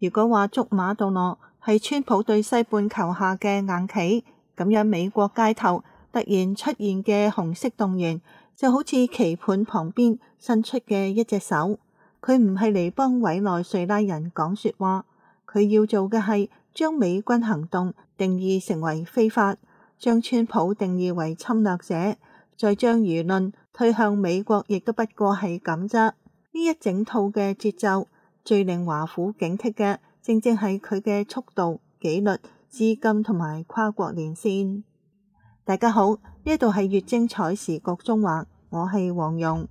如果話捉馬杜羅係川普對西半球下嘅硬棋，咁樣美國街頭突然出現嘅紅色動員就好似棋盤旁邊伸出嘅一隻手，佢唔係嚟幫委內瑞拉人講說話，佢要做嘅係將美軍行動定義成為非法，將川普定義為侵略者，再將輿論推向美國，亦都不過係咁啫。呢一整套嘅節奏，最令華府警惕嘅，正正係佢嘅速度、紀律、資金同埋跨國連線。大家好，呢度係月精彩時局中華，我係黃蓉。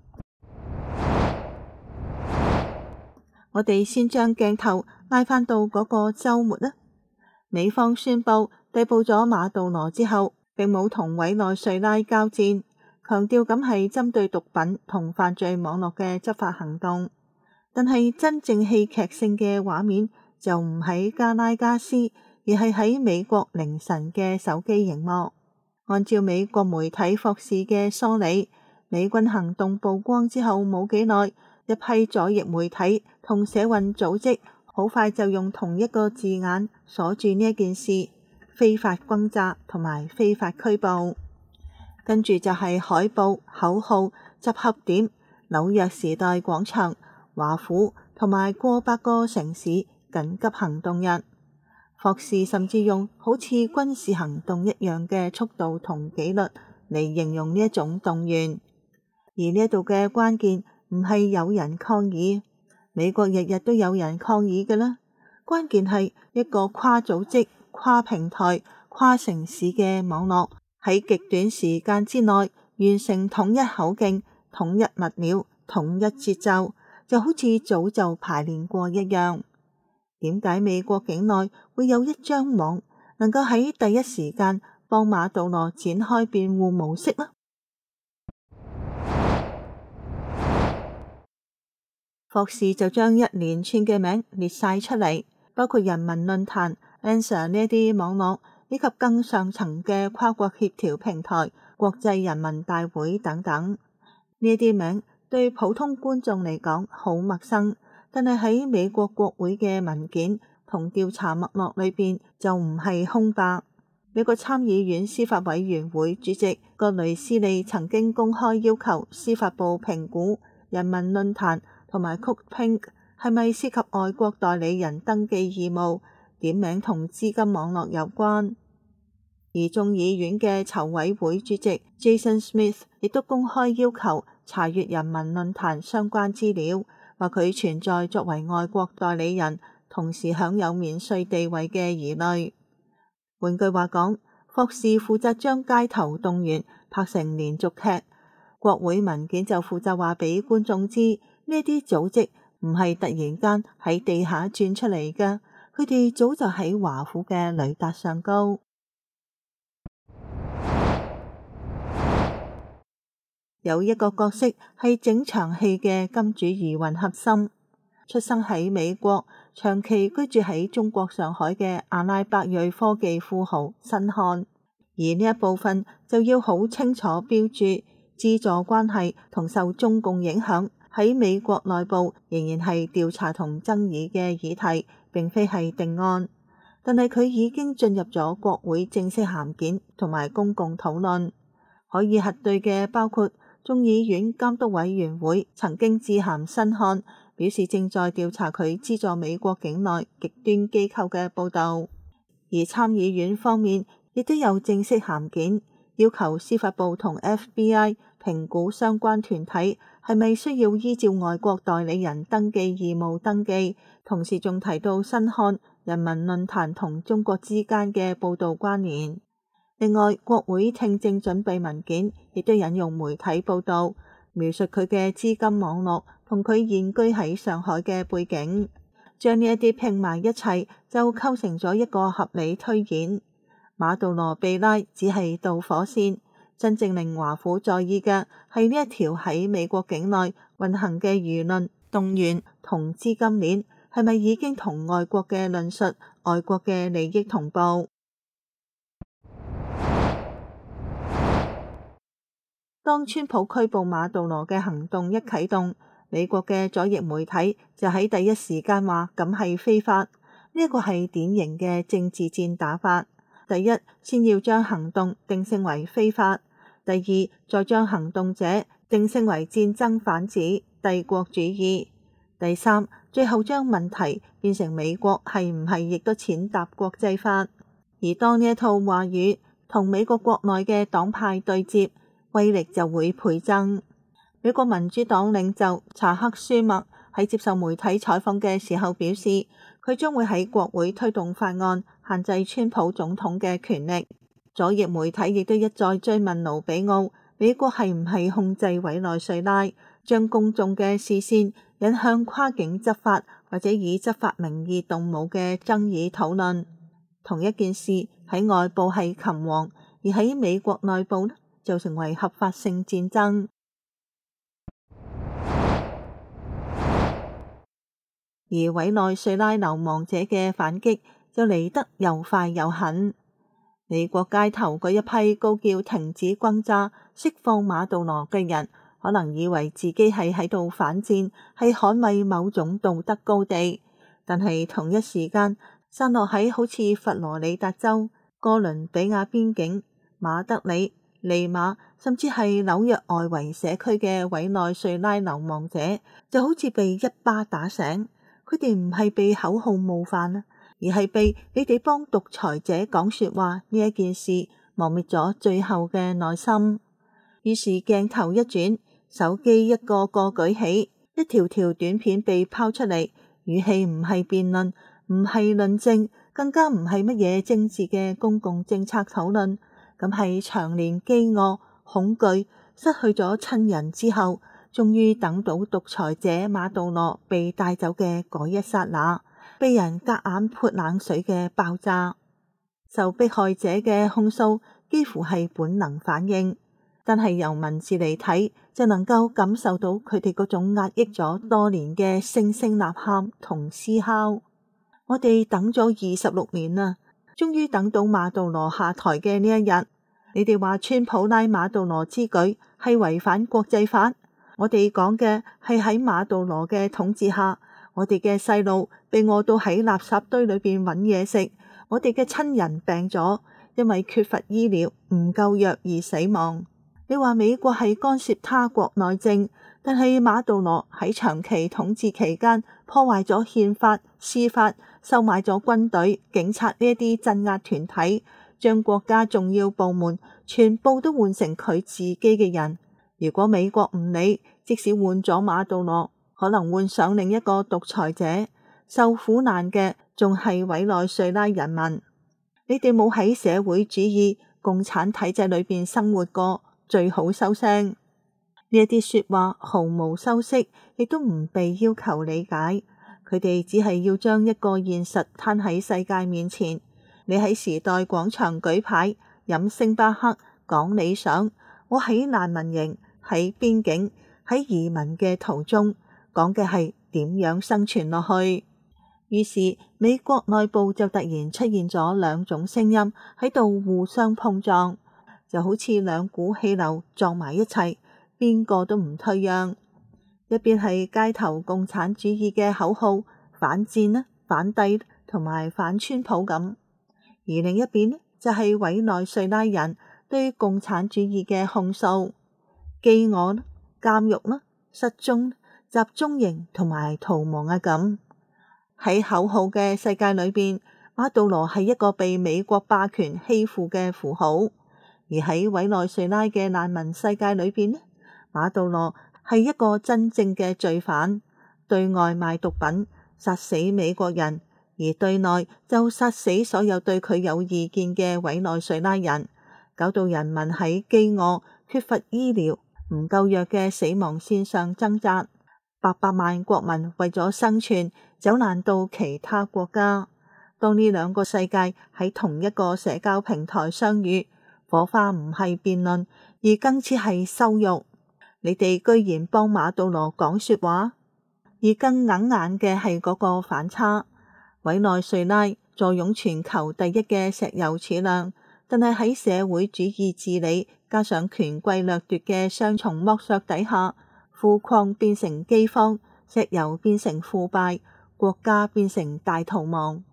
我哋先將鏡頭拉返到嗰個週末啦。美方宣布逮捕咗馬杜羅之後，並冇同委內瑞拉交戰，強調咁係針對毒品同犯罪網絡嘅執法行動。但係真正戲劇性嘅畫面就唔喺加拉加斯，而係喺美國凌晨嘅手機熒幕。按照美國媒體霍士嘅梳理，美軍行動曝光之後冇幾耐，一批左翼媒體同社運組織好快就用同一個字眼鎖住呢一件事：非法轟炸同埋非法拘捕。跟住就係海報、口號、集合點、紐約時代廣場、華府同埋過百個城市緊急行動日。霍士甚至用好似軍事行動一樣嘅速度同紀律嚟形容呢一種動員。而呢度嘅關鍵唔係有人抗議，美國日日都有人抗議嘅啦。關鍵係一個跨組織、跨平台、跨城市嘅網絡喺極短時間之內完成統一口徑、統一物料、統一節奏，就好似早就排練過一樣。點解美國境內會有一張網能夠喺第一時間幫馬杜羅展開辯護模式呢？霍士就將一連串嘅名列晒出嚟，包括人民論壇、Answer 呢啲網絡，以及更上層嘅跨國協調平台、國際人民大會等等。呢啲名對普通觀眾嚟講好陌生，但係喺美國國會嘅文件同調查脈絡裏邊就唔係空白。美國參議院司法委員會主席葛雷斯利曾經公開要求司法部評估人民論壇同埋 Cookpink 係咪涉及外國代理人登記義務，點名同資金網絡有關。而眾議院嘅籌委會主席 Jason Smith 亦都公開要求查閱人民論壇相關資料，話佢存在作為外國代理人同時享有免稅地位嘅疑慮。換句話講，霍士負責將街頭動員拍成連續劇，國會文件就負責話俾觀眾知呢啲組織唔係突然間喺地下轉出嚟嘅，佢哋早就喺華府嘅雷達上高。有一個角色係整場戲嘅金主疑雲核心，出生喺美國，長期居住喺中國上海嘅阿拉伯裔科技富豪辛漢，而呢一部分就要好清楚標注資助關係同受中共影響，喺美國內部仍然係調查同爭議嘅議題，並非係定案。但係佢已經進入咗國會正式函件同埋公共討論，可以核對嘅包括眾議院監督委員會曾經致函辛漢，表示正在調查佢資助美國境內極端機構嘅報導。而參議院方面亦都有正式函件，要求司法部同 FBI 評估相關團體係咪需要依照外國代理人登記義務登記，同時仲提到辛漢、人民論壇同中國之間嘅報導關聯。另外，國會聽證準備文件亦都引用媒體報導，描述佢嘅資金網絡同佢現居喺上海嘅背景，將呢一啲拼埋一齊就構成咗一個合理推演。馬杜羅被拉只係導火線，真正令華府在意嘅係呢一條喺美國境內運行嘅輿論動員同資金鏈係咪已經同外國嘅論述、外國嘅利益同步。當川普拘捕馬杜羅嘅行動一啟動，美國嘅左翼媒體就喺第一時間話咁係非法， 呢一個係典型嘅政治戰打法。第一，先要將行動定性為非法；第二，再將行動者定性為戰爭販子、帝國主義；第三，最後將問題變成美國係唔係亦都踐踏國際法。而當呢一套話語同美國國內嘅黨派對接，威力就會倍增。美國民主黨領袖查克·舒默喺接受媒體採訪嘅時候表示，佢將會喺國會推動法案，限制川普總統嘅權力。左翼媒體亦都一再追問盧比奧，美國係唔係控制委內瑞拉，將公眾嘅視線引向跨境執法或者以執法名義動武嘅爭議討論。同一件事喺外部係擒王，而喺美國內部呢，就成為合法性戰爭。而委內瑞拉流亡者嘅反擊就嚟得又快又狠。美國街頭嗰一批高叫停止轟炸、釋放馬杜羅嘅人，可能以為自己係喺度反戰，係捍衛某種道德高地，但係同一時間散落喺好似佛羅里達州、哥倫比亞邊境、馬德里、利馬，甚至係紐約外圍社區嘅委內瑞拉流亡者，就好似被一巴打醒。佢哋唔係被口號冒犯啊，而係被你哋幫獨裁者講說話呢一件事磨滅咗最後嘅耐心。於是鏡頭一轉，手機一個個舉起，一條條短片被拋出嚟，語氣唔係辯論，唔係論證，更加唔係乜嘢政治嘅公共政策討論，咁係長年飢餓、恐懼、失去咗親人之後，終於等到獨裁者馬杜羅被帶走嘅嗰一剎那，被人夾硬潑冷水嘅爆炸。受迫害者嘅控訴幾乎係本能反應，但係由文字嚟睇，就能夠感受到佢哋嗰種壓抑咗多年嘅聲聲吶喊同思考。我哋等咗26年啦，終於等到馬杜羅下台嘅呢一日。你哋話川普拉馬杜羅之舉係違反國際法？我哋講嘅係喺馬杜羅嘅統治下，我哋嘅細路被餓到喺垃圾堆裏邊揾嘢食，我哋嘅親人病咗，因為缺乏醫療唔夠藥而死亡。你話美國係干涉他國內政，但係馬杜羅喺長期統治期間破壞咗憲法、司法，收買咗軍隊、警察呢一啲鎮壓團體，將國家重要部門全部都換成佢自己嘅人。如果美國唔理，即使換咗馬杜羅，可能換上另一個獨裁者，受苦難嘅仲係委內瑞拉人民。你哋冇喺社會主義共產體制裏邊生活過，最好收聲。呢一啲說話毫無修飾，亦都唔被要求理解。佢哋只係要將一個現實攤喺世界面前。你喺時代廣場舉牌、飲星巴克、講理想，我喺難民營、喺邊境、喺移民嘅途中，講嘅係點樣生存落去。於是美國內部就突然出現咗兩種聲音喺度互相碰撞，就好似兩股氣流撞埋一齊，邊個都唔退讓。一邊係街頭共產主義嘅口號，反戰啦、反帝同埋反川普咁，而另一邊就係委內瑞拉人對共產主義嘅控訴，飢餓啦、監獄啦、失蹤、集中營同埋逃亡啊咁。喺口號嘅世界裏邊，馬杜羅係一個被美國霸權欺負嘅符號；而喺委內瑞拉嘅難民世界裏邊，馬杜羅係一個真正嘅罪犯，對外賣毒品，殺死美國人，而對內就殺死所有對佢有意見嘅委內瑞拉人，搞到人民喺飢餓、缺乏醫療、唔夠藥嘅死亡線上掙扎。800萬國民為咗生存走難到其他國家。當呢兩個世界喺同一個社交平台相遇，火花唔係辯論，而更似係羞辱。你哋居然幫馬杜羅講說話，而更硬眼嘅係嗰個反差。委內瑞拉坐擁全球第一嘅石油儲量，但係喺社會主義治理加上權貴掠奪嘅雙重剝削底下，富礦變成饑荒，石油變成腐敗，國家變成大逃亡。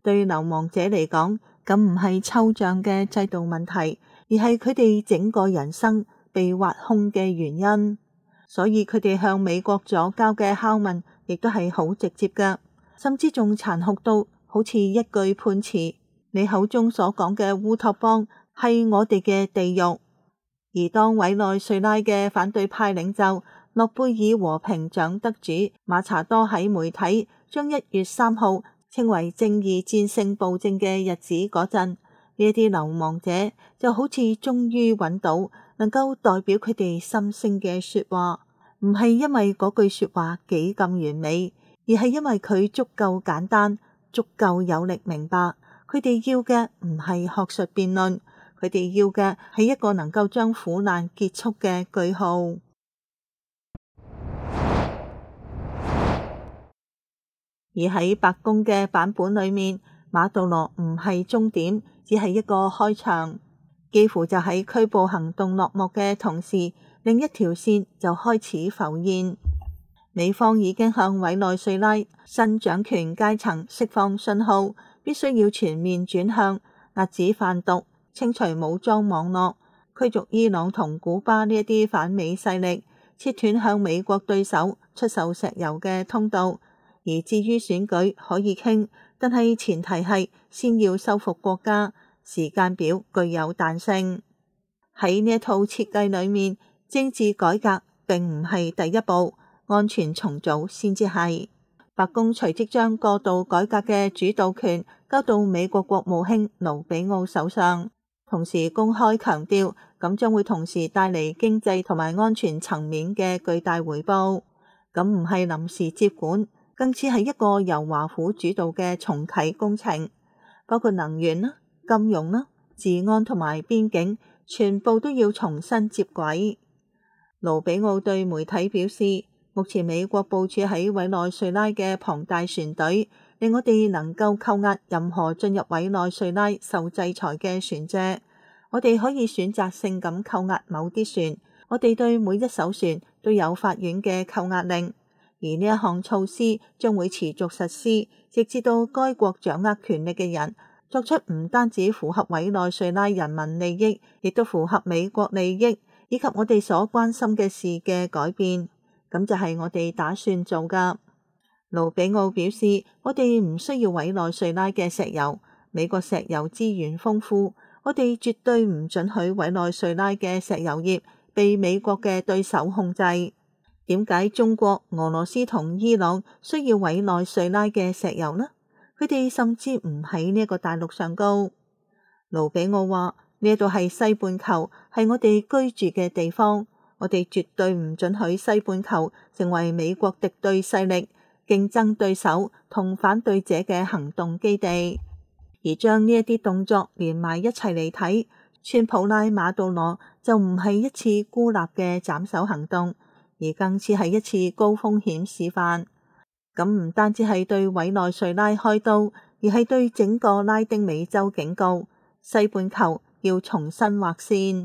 對流亡者嚟講，咁唔係抽象嘅制度問題，而係佢哋整個人生被挖空嘅原因。所以佢哋向美國左膠嘅拷問亦都係好直接㗎，甚至仲殘酷到好似一句判詞：你口中所講嘅烏托邦係我哋嘅地獄。而當委內瑞拉嘅反對派領袖諾貝爾和平獎得主馬查多喺媒體將1月3號稱為正義戰勝暴政嘅日子嗰陣，呢一啲流亡者就好似終於揾到能夠代表佢哋心聲嘅說話，唔係因為嗰句說話幾咁完美，而係因為佢足夠簡單，足夠有力明白。佢哋要嘅唔係學術辯論，佢哋要嘅係一個能夠將苦難結束嘅句號。而喺白宮嘅版本裏面，馬杜羅唔係終點，只係一個開場。幾乎就喺拘捕行動落幕嘅同時，另一條線就開始浮現。美方已經向委內瑞拉新掌權階層釋放信號，必須要全面轉向遏止販毒、清除武裝網絡、驅逐伊朗同古巴呢一啲反美勢力，切斷向美國對手出售石油嘅通道。而至於選舉可以傾，但係前提係先要收復國家，時間表具有彈性。喺呢一套設計裏面，政治改革並唔係第一步，安全重組先至係。白宮隨即將過度改革嘅主導權交到美國國務卿盧比奧手上，同時公開強調咁將會同時帶嚟經濟同埋安全層面嘅巨大回報。咁唔係臨時接管，更似係一個由華府主導嘅重啟工程，包括能源啦、金融啦、治安同埋邊境，全部都要重新接軌。盧比奧對媒體表示，目前美國部署喺委內瑞拉嘅龐大船隊，令我哋能夠扣押任何進入委內瑞拉受制裁嘅船隻。我哋可以選擇性咁扣押某啲船，我哋對每一艘船都有法院嘅扣押令。而呢一項措施將會持續實施，直至到該國掌握權力嘅人作出唔單止符合委內瑞拉人民利益，亦都符合美國利益以及我哋所關心嘅事嘅改變。咁就係我哋打算做噶。盧比奧表示，我哋唔需要委內瑞拉嘅石油，美國石油資源豐富，我哋絕對唔准許委內瑞拉嘅石油業被美國嘅對手控制。點解中國、俄羅斯同伊朗需要委內瑞拉嘅石油呢？佢哋甚至唔喺呢一個大陸上高。盧比奧話：呢度係西半球，係我哋居住嘅地方，我哋絕對唔准許西半球成為美國敵對勢力、競爭對手同反對者嘅行動基地。而將呢一啲動作連埋一齊嚟睇，川普拉馬杜羅就唔係一次孤立嘅斬首行動，而更似係一次高風險示範。咁唔單止係對委內瑞拉開刀，而係對整個拉丁美洲警告：西半球要重新劃線。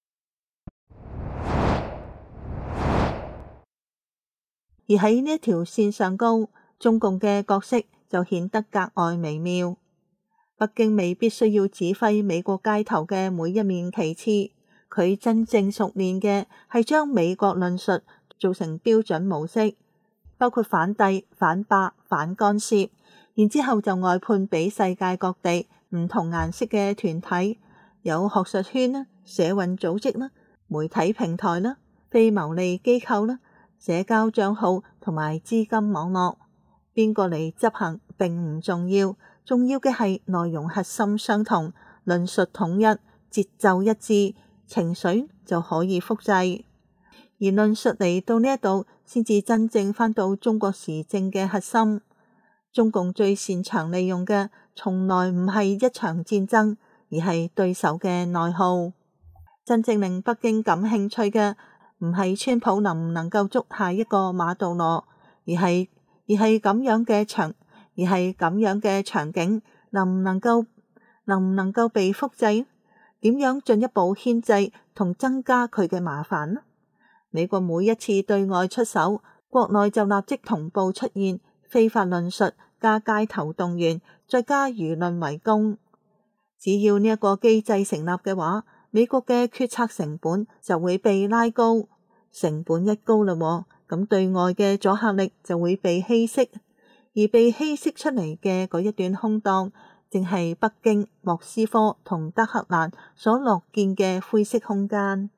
而喺呢一條線上高，中共嘅角色就顯得格外微妙。北京未必需要指揮美國街頭嘅每一面旗幟，佢真正熟練嘅係將美國論述做成標準模式，包括反帝、反霸、反干涉，然之後就外判俾世界各地唔同顏色嘅團體，有學術圈啦、社運組織啦、媒體平台啦、非牟利機構啦、社交賬號同埋資金網絡，邊個嚟執行並唔重要，重要嘅係內容核心相同，論述統一，節奏一致，情緒就可以複製。而論述嚟到呢一度，先至真正返到中國時政嘅核心。中共最擅長利用嘅，從來唔係一場戰爭，而係對手嘅內耗。真正令北京感興趣嘅，唔係川普能唔能夠捉下一個馬杜羅，而係咁樣嘅場景，能唔能夠被複製？點樣進一步牽制同增加佢嘅麻煩呢？美國每一次對外出手，國內就立即同步出現非法論述加街頭動員， 再加輿論圍攻。只要呢一個機制成立嘅話，美國嘅決策成本就會被拉高。成本一高嘞，咁對外嘅阻嚇力就會被稀釋，而被稀釋出嚟嘅嗰一段空檔，正係北京、莫斯科同德黑蘭所樂見嘅灰色空間。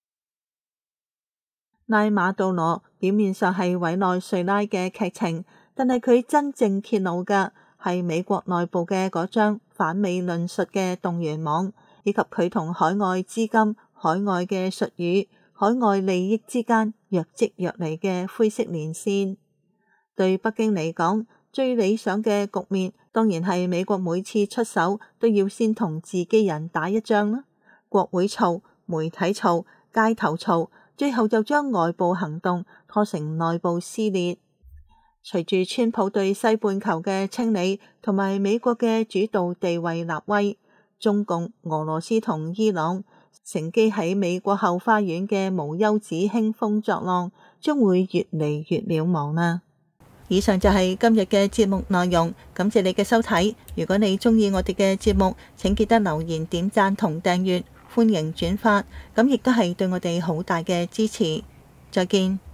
拉馬杜羅表面上係委內瑞拉嘅劇情，但係佢真正揭露嘅係美國內部嘅嗰張反美論述嘅動員網，以及佢同海外資金、海外嘅術語、海外利益之間若即若離嘅灰色連線。對北京嚟講，最理想嘅局面當然係美國每次出手都要先同自己人打一仗啦，國會嘈、媒體嘈、街頭嘈，最後就將外部行動拖成內部撕裂。隨住川普對西半球嘅清理同埋美國嘅主導地位立威，中共、俄羅斯同伊朗乘機喺美國後花園嘅無休止興風作浪，將會越嚟越渺茫啦。以上就係今日嘅節目內容，感謝你嘅收睇。如果你鍾意我哋嘅節目，請記得留言、點讚同訂閱，歡迎轉發，咁亦都係對我哋好大嘅支持。再見。